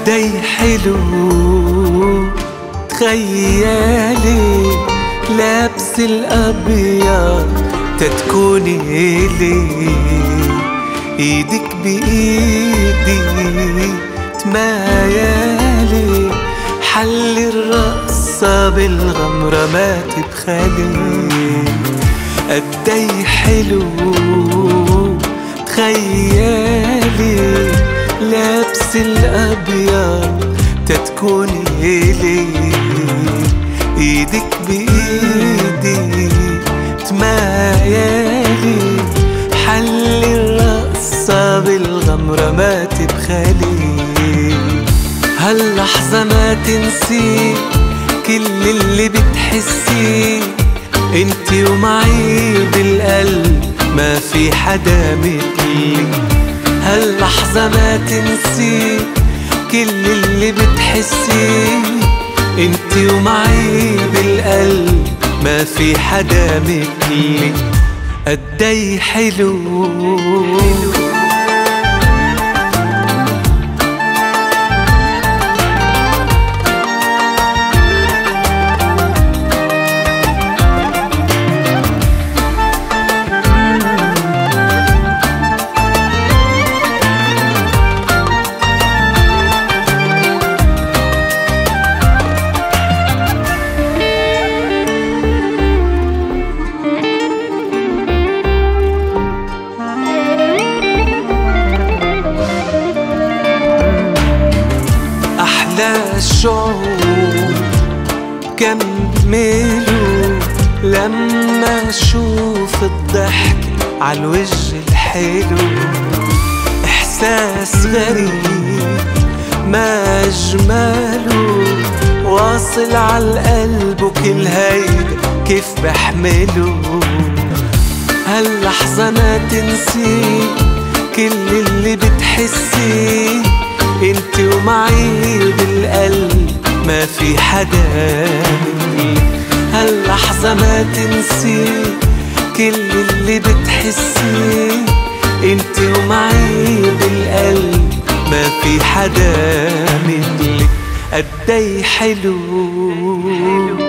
قدي حلو تخيلي لابس الأبيض تتكوني إلي إيدك بإيدي تمايلي حل الرقصة بالغمرة ما تبخلي قدي حلو تخيلي لابس الأبيض تتكوني إلي إيدك بإيدي تمايلي حل الرقصة بالغمرة ما تبخلي هاللحظة ما تنسي كل اللي بتحسيه انتي ومعي بالقلب ما في حدا مثلي هاللحظة ما تنسي كل اللي بتحسيه انتي ومعي بالقلب ما في حدا مثلي قدي حلو الشعور كملوا لما اشوف الضحك عالوجه الحلو احساس غريب ما اجمله واصل عالقلب وكل هيدا كيف بحمله هاللحظة ما تنسي كل اللي بتحسيه انت ومعي بالقلب ما في حدا مثلي هاللحظة ما تنسي كل اللي بتحسيه انت ومعي بالقلب ما في حدا مثلي قدي حلو